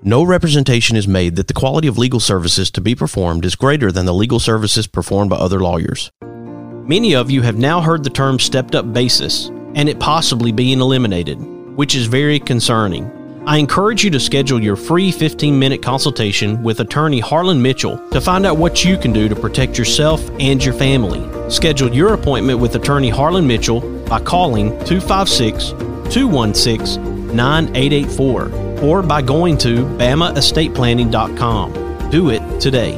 No representation is made that the quality of legal services to be performed is greater than the legal services performed by other lawyers. Many of you have now heard the term stepped-up basis, and it possibly being eliminated, which is very concerning. I encourage you to schedule your free 15-minute consultation with attorney Harlan Mitchell to find out what you can do to protect yourself and your family. Schedule your appointment with attorney Harlan Mitchell by calling 256-216-9884 or by going to BamaEstatePlanning.com. Do it today.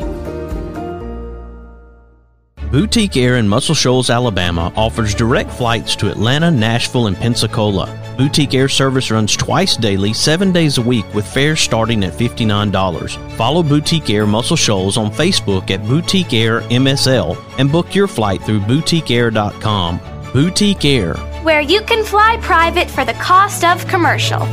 Boutique Air in Muscle Shoals, Alabama offers direct flights to Atlanta, Nashville, and Pensacola. Boutique Air service runs twice daily, 7 days a week, with fares starting at $59. Follow Boutique Air Muscle Shoals on Facebook at Boutique Air MSL and book your flight through boutiqueair.com. Boutique Air, where you can fly private for the cost of commercial.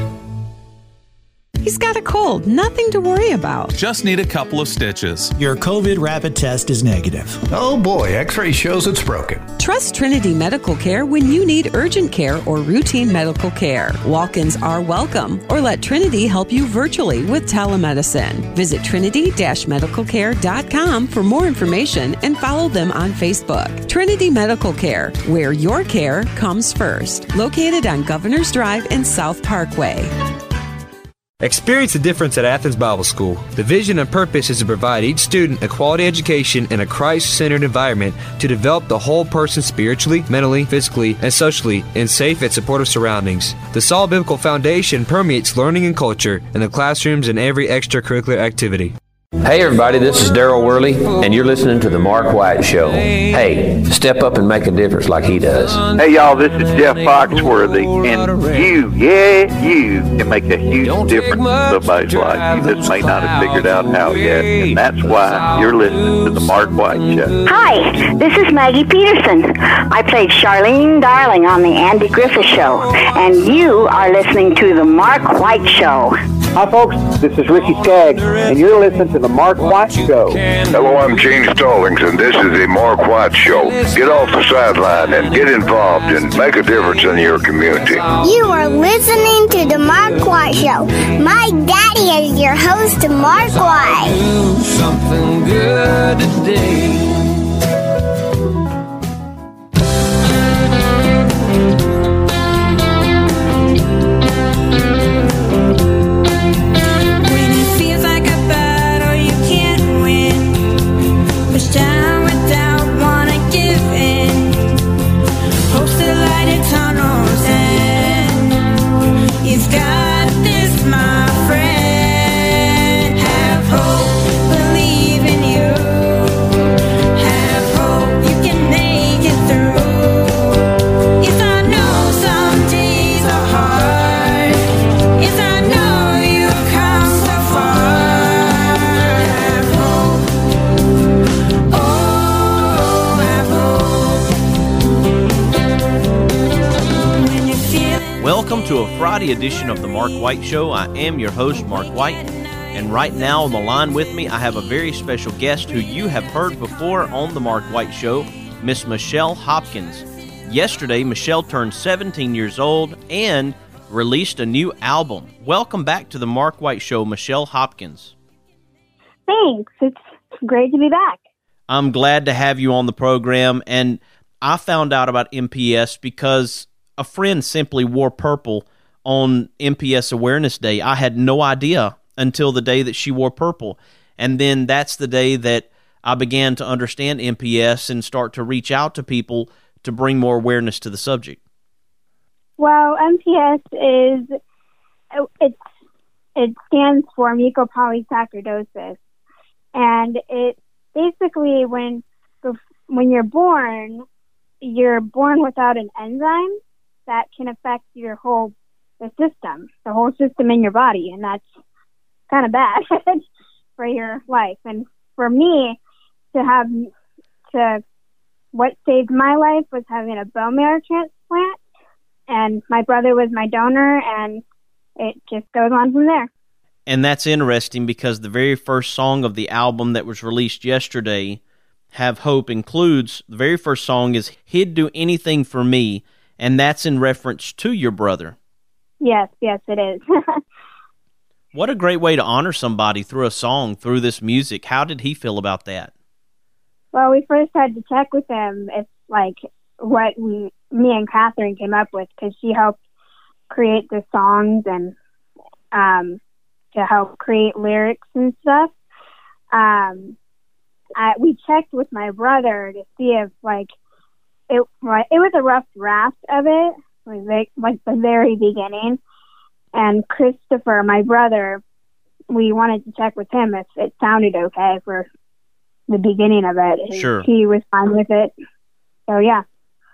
He's got a cold, nothing to worry about. Just need a couple of stitches. Your COVID rapid test is negative. Oh boy, X-ray shows it's broken. Trust Trinity Medical Care when you need urgent care or routine medical care. Walk-ins are welcome, or let Trinity help you virtually with telemedicine. Visit trinity-medicalcare.com for more information and follow them on Facebook. Trinity Medical Care, where your care comes first. Located on Governor's Drive and South Parkway. Experience the difference at Athens Bible School. The vision and purpose is to provide each student a quality education in a Christ-centered environment to develop the whole person spiritually, mentally, physically, and socially in safe and supportive surroundings. The solid biblical foundation permeates learning and culture in the classrooms and every extracurricular activity. Hey everybody, this is Daryl Worley, and you're listening to The Mark White Show. Hey, step up and make a difference like he does. Hey y'all, this is Jeff Foxworthy, and you can make a huge difference in somebody's life. You just may not have figured out how yet, and that's why you're listening to The Mark White Show. Hi, this is Maggie Peterson. I played Charlene Darling on The Andy Griffith Show, and you are listening to The Mark White Show. Hi folks, this is Ricky Skaggs, and you're listening to The Mark White Show. Hello, I'm Gene Stallings, and this is The Mark White Show. Get off the sideline and get involved and make a difference in your community. You are listening to The Mark White Show. My daddy is your host, Mark White. Do something good today. Welcome to a Friday edition of The Mark White Show. I am your host, Mark White, and right now on the line with me, I have a very special guest who you have heard before on The Mark White Show, Miss Michelle Hopkins. Yesterday, Michelle turned 17 years old and released a new album. Welcome back to The Mark White Show, Michelle Hopkins. Thanks. It's great to be back. I'm glad to have you on the program, and I found out about MPS because a friend simply wore purple on MPS Awareness Day. I had no idea until the day that she wore purple. And then that's the day that I began to understand MPS and start to reach out to people to bring more awareness to the subject. Well, MPS it stands for mucopolysaccharidosis. And it basically, when you're born without an enzyme that can affect the whole system in your body, and that's kind of bad for your life. And for me, what saved my life was having a bone marrow transplant, and my brother was my donor, and it just goes on from there. And that's interesting because the very first song of the album that was released yesterday, Have Hope, includes, the very first song is He'd Do Anything For Me, and that's in reference to your brother. Yes, it is. What a great way to honor somebody through a song, through this music. How did he feel about that? Well, we first had to check with him if, like, what me and Catherine came up with, because she helped create the songs and to help create lyrics and stuff. We checked with my brother to see if, like, it was a rough draft of it, like the very beginning. And Christopher, my brother, we wanted to check with him if it sounded okay for the beginning of it. Sure. He was fine with it. So, yeah.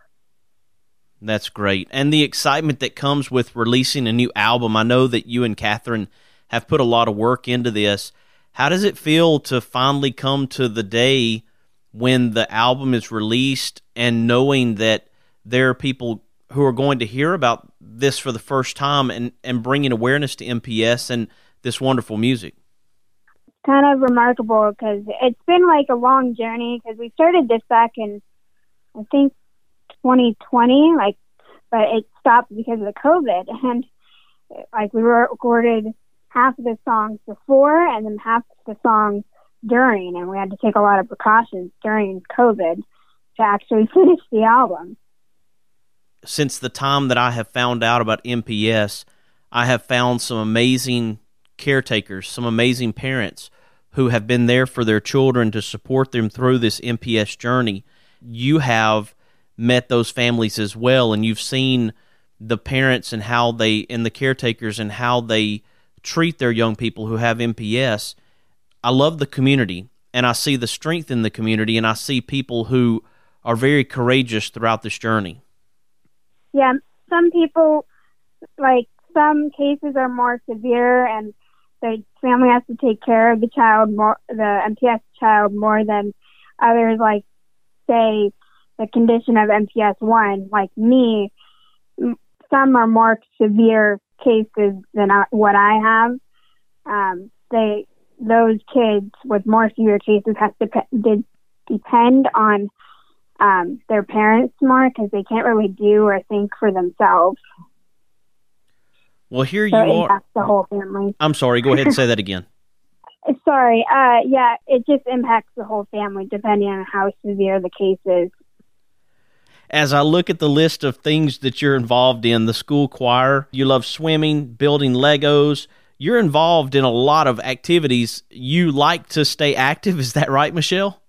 That's great. And the excitement that comes with releasing a new album. I know that you and Catherine have put a lot of work into this. How does it feel to finally come to the day when the album is released and knowing that there are people who are going to hear about this for the first time and bringing awareness to MPS and this wonderful music? It's kind of remarkable because it's been like a long journey, because we started this back in, I think, 2020, but it stopped because of the COVID. And like we recorded half of the songs before and then half of the songs during, and we had to take a lot of precautions during COVID to actually finish the album. Since the time that I have found out about MPS, I have found some amazing caretakers, some amazing parents who have been there for their children to support them through this MPS journey. You have met those families as well, and you've seen the parents and the caretakers and how they treat their young people who have MPS. I love the community, and I see the strength in the community, and I see people who are very courageous throughout this journey. Yeah, some people, like, some cases are more severe, and the family has to take care of the MPS child more than others, like, say, the condition of MPS 1. Like me, some are more severe cases than what I have. Those kids with more severe cases have to depend on their parents more, because they can't really do or think for themselves. Well, here so you it are. impacts the whole family. I'm sorry. Go ahead and say that again. Sorry. Yeah, it just impacts the whole family depending on how severe the case is. As I look at the list of things that you're involved in, the school choir, you love swimming, building Legos. You're involved in a lot of activities. You like to stay active. Is that right, Michelle?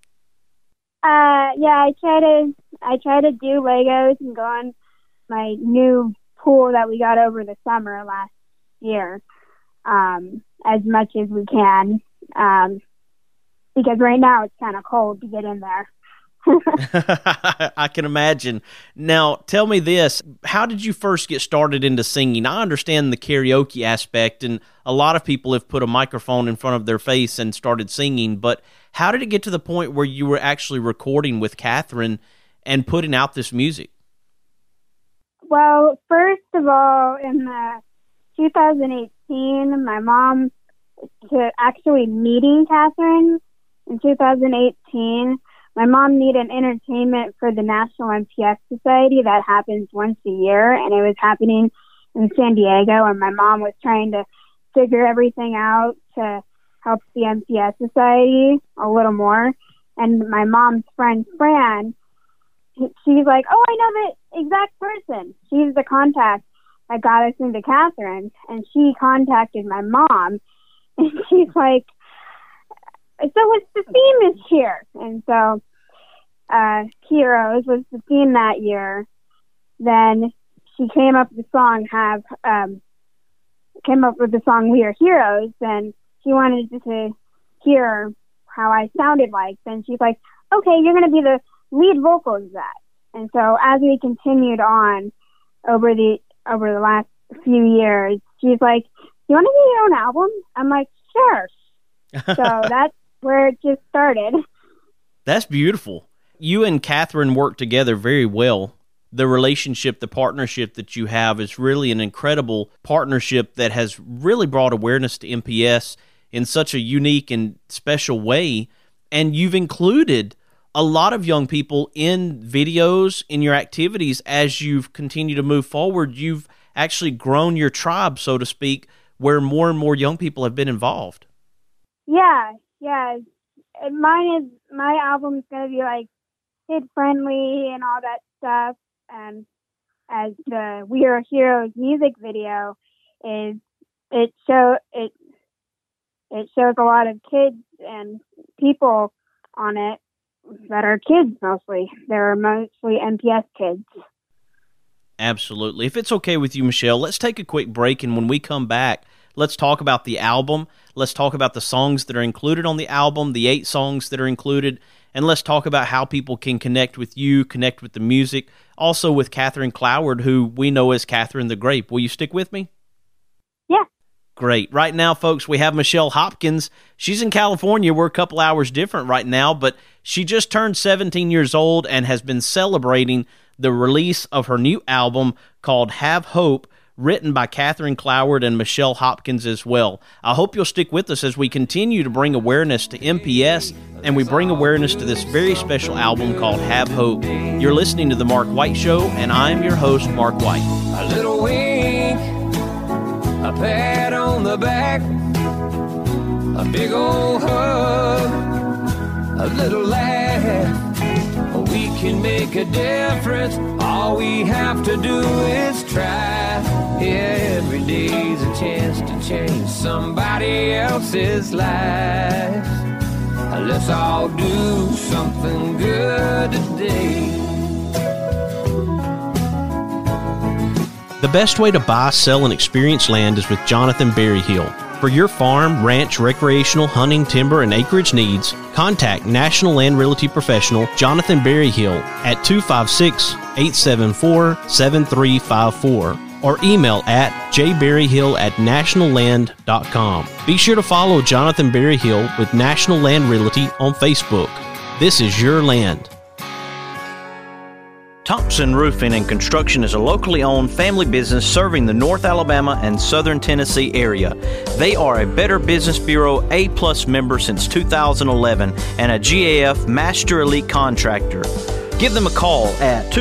Yeah, I try to do Legos and go on my new pool that we got over the summer last year, as much as we can, because right now it's kind of cold to get in there. I can imagine. Now, tell me this. How did you first get started into singing? I understand the karaoke aspect, and a lot of people have put a microphone in front of their face and started singing, but how did it get to the point where you were actually recording with Catherine and putting out this music? Well, first of all, in 2018, my mom, to actually meeting Catherine in 2018, my mom needed entertainment for the National MPS Society that happens once a year, and it was happening in San Diego, and my mom was trying to figure everything out to help the MPS Society a little more. And my mom's friend, Fran, she's like, oh, I know the exact person. She's the contact that got us into Catherine, and she contacted my mom, and she's like, so what's the theme this year? And so Heroes was the theme that year. Then she came up with the song We Are Heroes, and she wanted to hear how I sounded like. Then she's like, okay, you're going to be the lead vocals of that. And so as we continued on over the last few years, she's like, you want to do your own album? I'm like, sure. So that's where it just started. That's beautiful. You and Catherine work together very well. The relationship, the partnership that you have is really an incredible partnership that has really brought awareness to MPS in such a unique and special way. And you've included a lot of young people in videos, in your activities. As you've continued to move forward, you've actually grown your tribe, so to speak, where more and more young people have been involved. Yeah. My album's gonna be like kid friendly and all that stuff. As the We Are Heroes music video it shows a lot of kids and people on it that are kids mostly. They're mostly MPS kids. Absolutely. If it's okay with you, Michelle, let's take a quick break, and when we come back, let's talk about the album. Let's talk about the songs that are included on the album, the 8 songs that are included, and let's talk about how people can connect with you, connect with the music, also with Catherine Cloward, who we know as Catherine the Grape. Will you stick with me? Yeah. Great. Right now, folks, we have Michelle Hopkins. She's in California. We're a couple hours different right now, but she just turned 17 years old and has been celebrating the release of her new album called Have Hope, written by Catherine Cloward and Michelle Hopkins as well. I hope you'll stick with us as we continue to bring awareness to MPS, and we bring awareness to this very special album called Have Hope. You're listening to The Mark White Show, and I'm your host, Mark White. A little wink, a pat on the back, a big old hug, a little laugh. We can make a difference. All we have to do is try. Yeah, every day's a chance to change somebody else's life. Let's all do something good today. The best way to buy, sell, and experience land is with Jonathan Berryhill. For your farm, ranch, recreational, hunting, timber, and acreage needs, contact National Land Realty Professional Jonathan Berryhill at 256-874-7354 or email at jberryhill@nationalland.com. Be sure to follow Jonathan Berryhill with National Land Realty on Facebook. This is your land. Thompson Roofing and Construction is a locally owned family business serving the North Alabama and Southern Tennessee area. They are a Better Business Bureau A+ member since 2011 and a GAF Master Elite Contractor. Give them a call at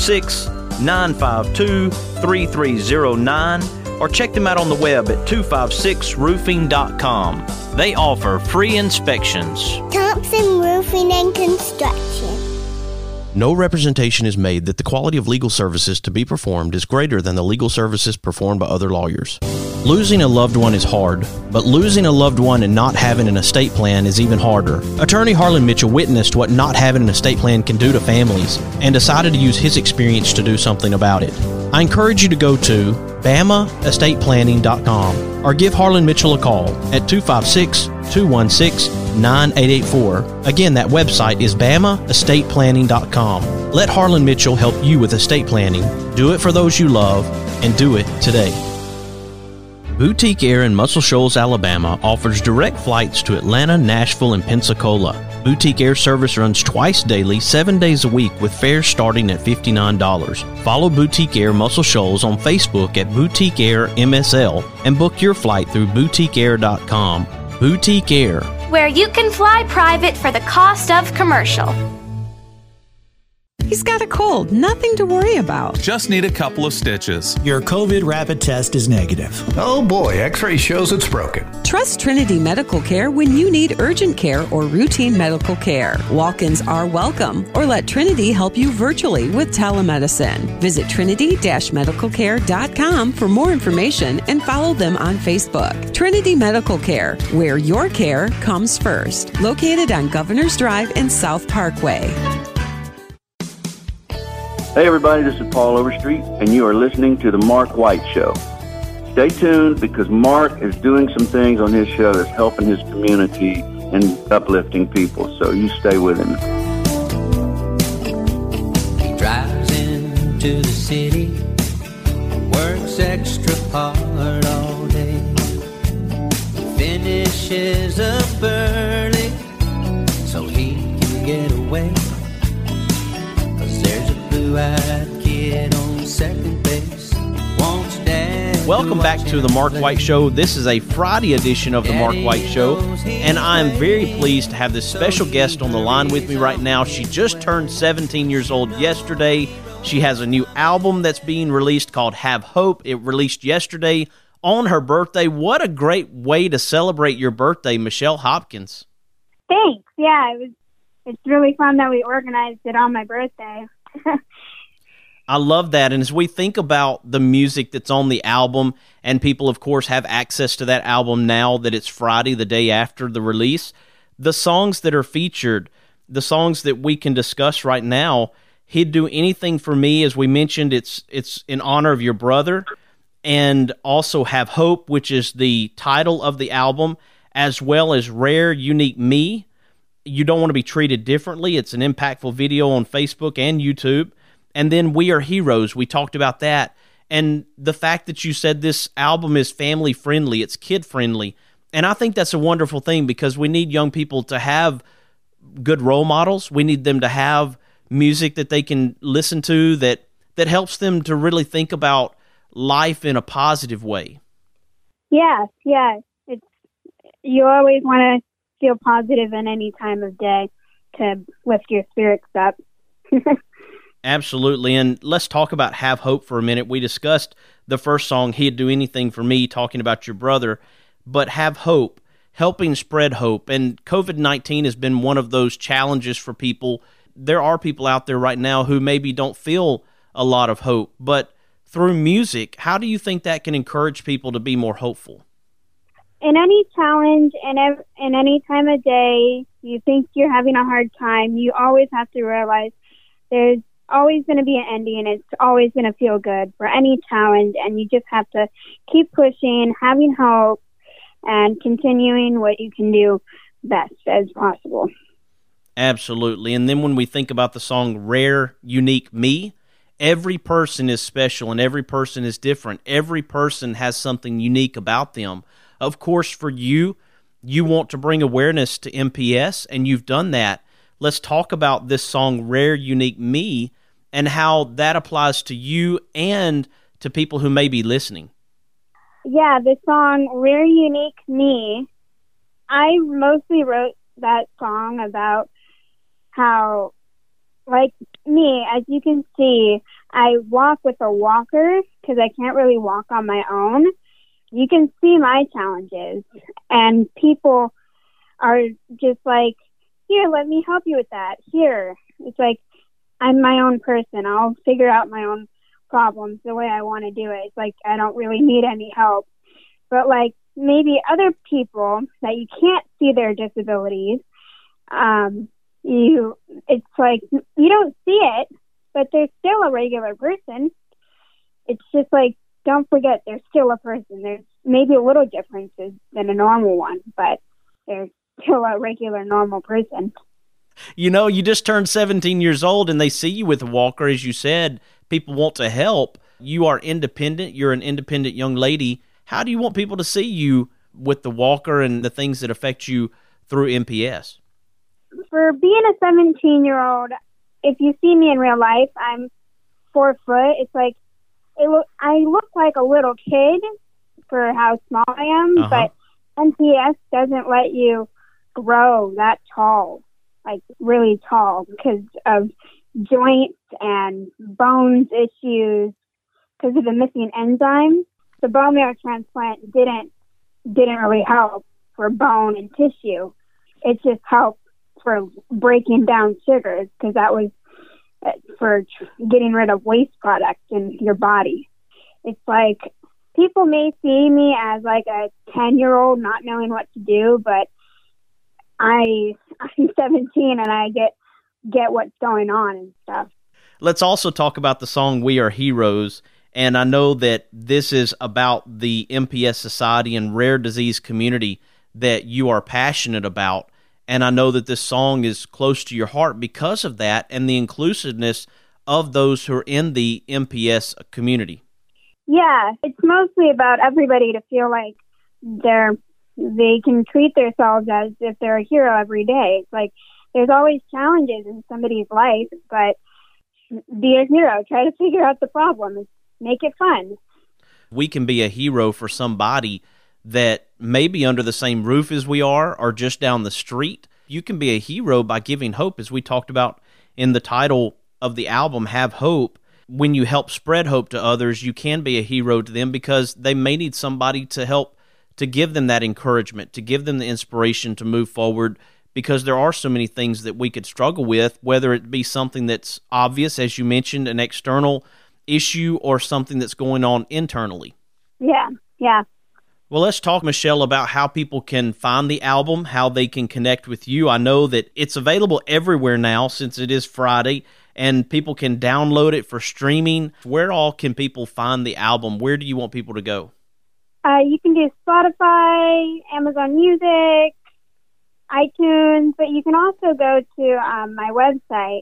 256-952-3309 or check them out on the web at 256roofing.com. They offer free inspections. Thompson Roofing and Construction. No representation is made that the quality of legal services to be performed is greater than the legal services performed by other lawyers. Losing a loved one is hard, but losing a loved one and not having an estate plan is even harder. Attorney Harlan Mitchell witnessed what not having an estate plan can do to families and decided to use his experience to do something about it. I encourage you to go to BamaEstatePlanning.com or give Harlan Mitchell a call at 256-216-9884. Again, that website is BamaEstatePlanning.com. Let Harlan Mitchell help you with estate planning. Do it for those you love, and do it today. Boutique Air in Muscle Shoals, Alabama offers direct flights to Atlanta, Nashville, and Pensacola. Boutique Air service runs twice daily, 7 days a week, with fares starting at $59. Follow Boutique Air Muscle Shoals on Facebook at Boutique Air MSL and book your flight through boutiqueair.com. Boutique Air, where you can fly private for the cost of commercial. He's got a cold, nothing to worry about. Just need a couple of stitches. Your COVID rapid test is negative. Oh boy, X-ray shows it's broken. Trust Trinity Medical Care when you need urgent care or routine medical care. Walk-ins are welcome, or let Trinity help you virtually with telemedicine. Visit trinity-medicalcare.com for more information and follow them on Facebook. Trinity Medical Care, where your care comes first. Located on Governor's Drive and South Parkway. Hey everybody, this is Paul Overstreet, and you are listening to The Mark White Show. Stay tuned because Mark is doing some things on his show that's helping his community and uplifting people, so you stay with him. He drives into the city, works extra hard all day, finishes up early so he can get away. Kid on second base. Welcome back to the Mark White Show. This is a Friday edition of the Mark White Show, and I'm very pleased to have this special guest on the line with me right now. She just turned 17 years old yesterday. She has a new album that's being released called Have Hope. It released yesterday on her birthday. What a great way to celebrate your birthday, Michelle Hopkins. Thanks. Yeah, it's really fun that we organized it on my birthday. I love that. And as we think about the music that's on the album, and people, of course, have access to that album now that it's Friday, the day after the release, the songs that are featured, the songs that we can discuss right now, He'd Do Anything for Me, as we mentioned, it's in honor of your brother, and also Have Hope, which is the title of the album, as well as Rare, Unique Me. You Don't Want to Be Treated Differently. It's an impactful video on Facebook and YouTube. And then We Are Heroes. We talked about that. And the fact that you said this album is family friendly, it's kid friendly. And I think that's a wonderful thing, because we need young people to have good role models. We need them to have music that they can listen to that helps them to really think about life in a positive way. Yes. You always want to feel positive in any time of day to lift your spirits up. Absolutely. And let's talk about Have Hope for a minute. We discussed the first song, He'd Do Anything for Me, talking about your brother, but Have Hope, helping spread hope. And COVID-19 has been one of those challenges for people. There are people out there right now who maybe don't feel a lot of hope, but through music, how do you think that can encourage people to be more hopeful? In any challenge and in any time of day, you think you're having a hard time, you always have to realize there's always going to be an ending, and it's always going to feel good for any challenge, and you just have to keep pushing, having hope, and continuing what you can do best as possible. Absolutely. And then when we think about the song Rare, Unique Me, every person is special and every person is different. Every person has something unique about them. Of course, for you want to bring awareness to MPS, and you've done that. Let's talk about this song, Rare, Unique Me, and how that applies to you and to people who may be listening. Yeah, the song, Rare, Unique Me, I mostly wrote that song about how, like me, as you can see, I walk with a walker because I can't really walk on my own. You can see my challenges, and people are just like, here, let me help you with that. Here. It's like, I'm my own person. I'll figure out my own problems the way I want to do it. It's like, I don't really need any help. But like maybe other people that you can't see their disabilities, it's like, you don't see it, but they're still a regular person. It's just like, don't forget, they're still a person. There's maybe a little differences than a normal one, but they're still a regular, normal person. You know, you just turned 17 years old and they see you with a walker, as you said. People want to help. You are independent. You're an independent young lady. How do you want people to see you with the walker and the things that affect you through MPS? For being a 17-year-old, if you see me in real life, I'm 4 foot. It's like, I look like a little kid for how small I am, but MPS doesn't let you grow that tall, like really tall, because of joints and bones issues, because of the missing enzymes. The bone marrow transplant didn't really help for bone and tissue. It just helped for breaking down sugars, because that was for getting rid of waste products in your body. It's like, people may see me as like a 10-year-old not knowing what to do, but I'm 17 and I get what's going on and stuff. Let's also talk about the song We Are Heroes. And I know that this is about the MPS Society and rare disease community that you are passionate about. And I know that this song is close to your heart because of that and the inclusiveness of those who are in the MPS community. Yeah, it's mostly about everybody to feel like they can treat themselves as if they're a hero every day. It's like, there's always challenges in somebody's life, but be a hero. Try to figure out the problem. Make it fun. We can be a hero for somebody that may be under the same roof as we are or just down the street. You can be a hero by giving hope, as we talked about in the title of the album, Have Hope. when you help spread hope to others, you can be a hero to them because they may need somebody to help to give them that encouragement, to give them the inspiration to move forward, because there are so many things that we could struggle with, whether it be something that's obvious, as you mentioned, an external issue, or something that's going on internally. Yeah. Well, let's talk, Michelle, about how people can find the album, how they can connect with you. I know that it's available everywhere now since it is Friday, and people can download it for streaming. Where all can people find the album? Where do you want people to go? You can do Spotify, Amazon Music, iTunes, but you can also go to my website,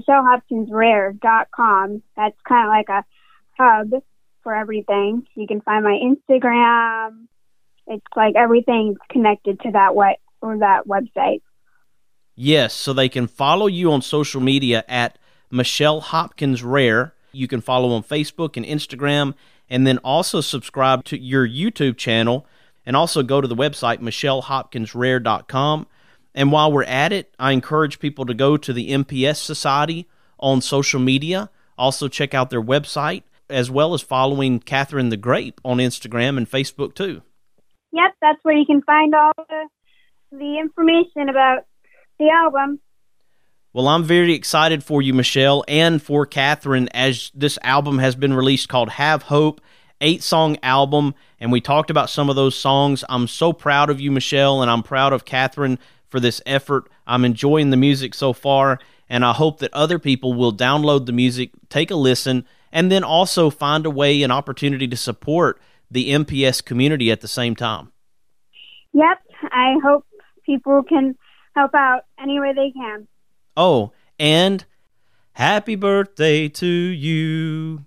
MichelleHopkinsRare.com. That's kind of like a hub for everything. You can find my Instagram. It's like everything's connected to that website. Yes, so they can follow you on social media at Michelle Hopkins Rare. You can follow on Facebook and Instagram, and then also subscribe to your YouTube channel, and also go to the website, MichelleHopkinsRare.com. And while we're at it, I encourage people to go to the MPS Society on social media. Also check out their website, as well as following Catherine the Grape on Instagram and Facebook too. Yep, that's where you can find all the information about the album. Well, I'm very excited for you, Michelle, and for Catherine, as this album has been released called Have Hope, 8-song album, and we talked about some of those songs. I'm so proud of you, Michelle, and I'm proud of Catherine for this effort. I'm enjoying the music so far, and I hope that other people will download the music, take a listen, and then also find a way, an opportunity to support the MPS community at the same time. Yep, I hope people can help out any way they can. Oh, and happy birthday to you.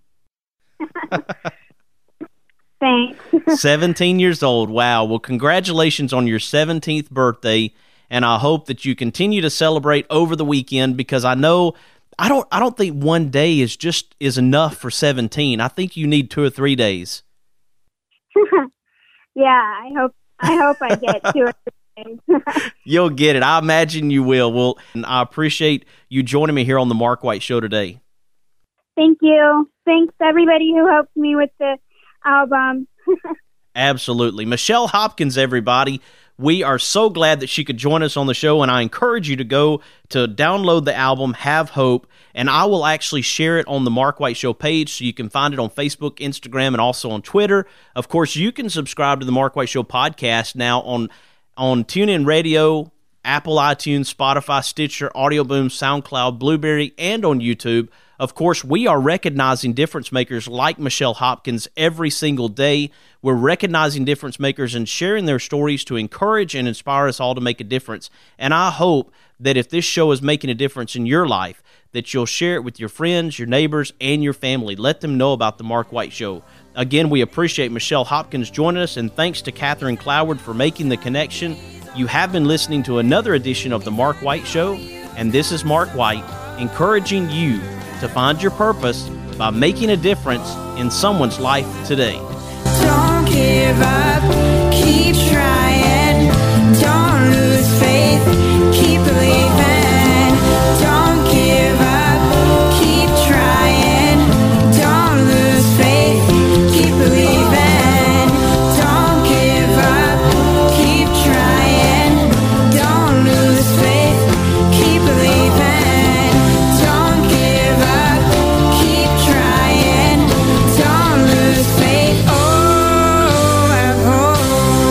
Thanks. 17 years old. Wow. Well, congratulations on your 17th birthday, and I hope that you continue to celebrate over the weekend, because I know I don't think one day is enough for 17. I think you need 2 or 3 days. Yeah, I hope I get 2 or 3 days. You'll get it. I imagine you will. Well, and I appreciate you joining me here on the Mark White Show today. Thank you. Thanks everybody who helped me with the album. Absolutely. Michelle Hopkins, everybody. We are so glad that she could join us on the show, and I encourage you to go to download the album, Have Hope, and I will actually share it on the Mark White Show page, so you can find it on Facebook, Instagram, and also on Twitter. Of course, you can subscribe to the Mark White Show podcast now on TuneIn Radio, Apple iTunes, Spotify, Stitcher, Audio Boom, SoundCloud, Blueberry, and on YouTube. Of course, we are recognizing difference makers like Michelle Hopkins every single day. We're recognizing difference makers and sharing their stories to encourage and inspire us all to make a difference. And I hope that if this show is making a difference in your life, that you'll share it with your friends, your neighbors, and your family. Let them know about the Mark White Show. Again, we appreciate Michelle Hopkins joining us, and thanks to Catherine Cloward for making the connection. You have been listening to another edition of the Mark White Show, and this is Mark White, encouraging you to find your purpose by making a difference in someone's life today. Don't give up, keep trying, don't lose faith, keep believing. Don't give up, keep trying, don't lose faith, keep believing. Don't give up, keep trying, don't lose faith, keep believing. Don't give up, keep trying, don't lose faith. Oh, have hope.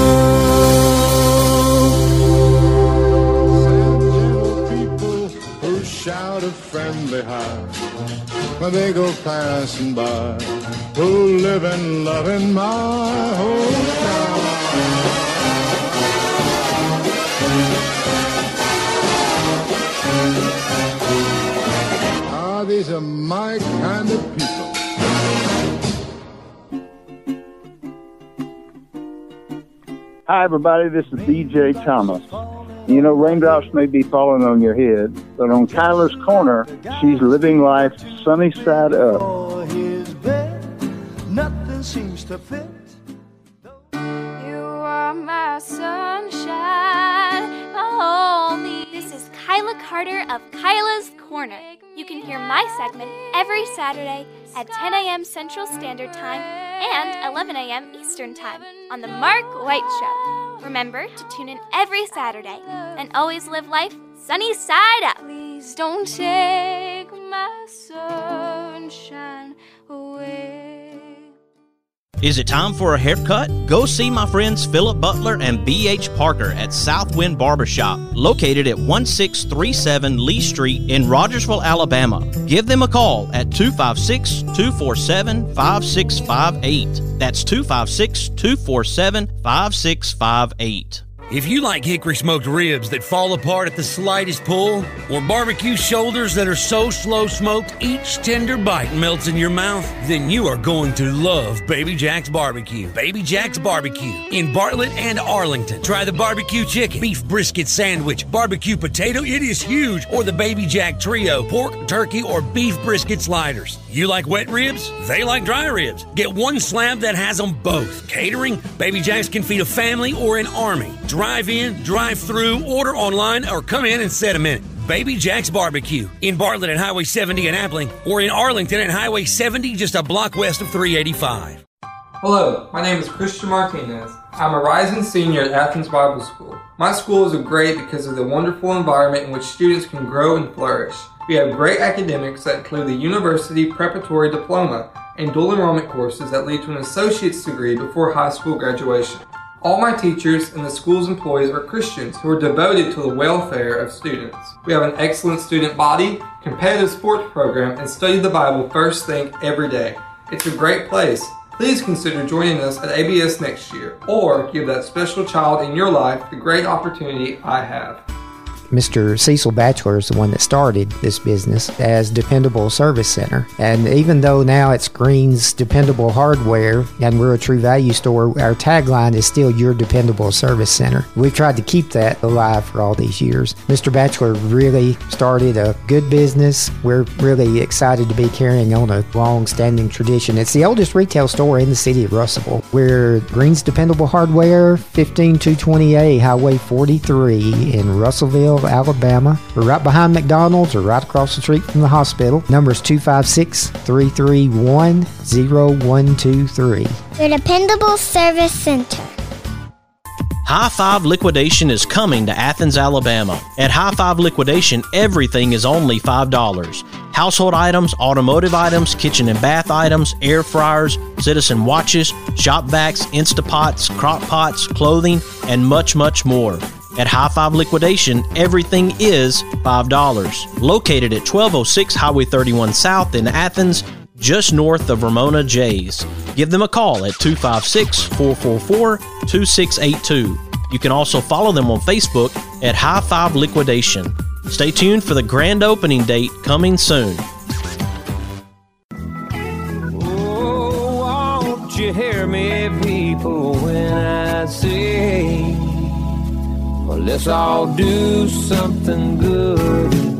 People who shout a friendly hi when they go passing by, who live and love in my hometown. These are my kind of people. Hi, everybody. This is DJ Thomas. You know, raindrops may be falling on your head, but on Kyla's Corner, she's living life sunny side up. Nothing seems to fit. You are my sunshine, my only. This is Kyla Carter of Kyla's Corner. You can hear my segment every Saturday at 10 a.m. Central Standard Time and 11 a.m. Eastern Time on The Mark White Show. Remember to tune in every Saturday and always live life sunny side up. Please don't take my sunshine away. Is it time for a haircut? Go see my friends Philip Butler and B.H. Parker at Southwind Barbershop, located at 1637 Lee Street in Rogersville, Alabama. Give them a call at 256-247-5658. That's 256-247-5658. If you like hickory smoked ribs that fall apart at the slightest pull, or barbecue shoulders that are so slow smoked each tender bite melts in your mouth, then you are going to love Baby Jack's Barbecue. Baby Jack's Barbecue in Bartlett and Arlington. Try the barbecue chicken, beef brisket sandwich, barbecue potato, it is huge, or the Baby Jack Trio, pork, turkey, or beef brisket sliders. You like wet ribs? They like dry ribs. Get one slab that has them both. Catering? Baby Jack's can feed a family or an army. Drive in, drive through, order online, or come in and set them in. Baby Jack's Barbecue in Bartlett at Highway 70 in Appling, or in Arlington at Highway 70 just a block west of 385. Hello, my name is Christian Martinez. I'm a rising senior at Athens Bible School. My school is great because of the wonderful environment in which students can grow and flourish. We have great academics that include the University Preparatory Diploma and dual enrollment courses that lead to an associate's degree before high school graduation. All my teachers and the school's employees are Christians who are devoted to the welfare of students. We have an excellent student body, competitive sports program, and study the Bible first thing every day. It's a great place. Please consider joining us at ABS next year, or give that special child in your life the great opportunity I have. Mr. Cecil Batchelor is the one that started this business as Dependable Service Center. And even though now it's Green's Dependable Hardware and we're a True Value store, our tagline is still Your Dependable Service Center. We've tried to keep that alive for all these years. Mr. Batchelor really started a good business. We're really excited to be carrying on a long-standing tradition. It's the oldest retail store in the city of Russellville. We're Green's Dependable Hardware, 15220A Highway 43 in Russellville, Alabama. We're right behind McDonald's or right across the street from the hospital. Number is 256-331-0123. Your Dependable Service Center. High Five Liquidation is coming to Athens, Alabama. At High Five Liquidation, everything is only $5. Household items, automotive items, kitchen and bath items, air fryers, Citizen watches, shop vacs, Instapots, crock pots, clothing, and much, much more. At High Five Liquidation, everything is $5. Located at 1206 Highway 31 South in Athens, just north of Ramona J's. Give them a call at 256-444-2682. You can also follow them on Facebook at High Five Liquidation. Stay tuned for the grand opening date coming soon. Oh, won't you hear me, people, when I say, well, let's all do something good.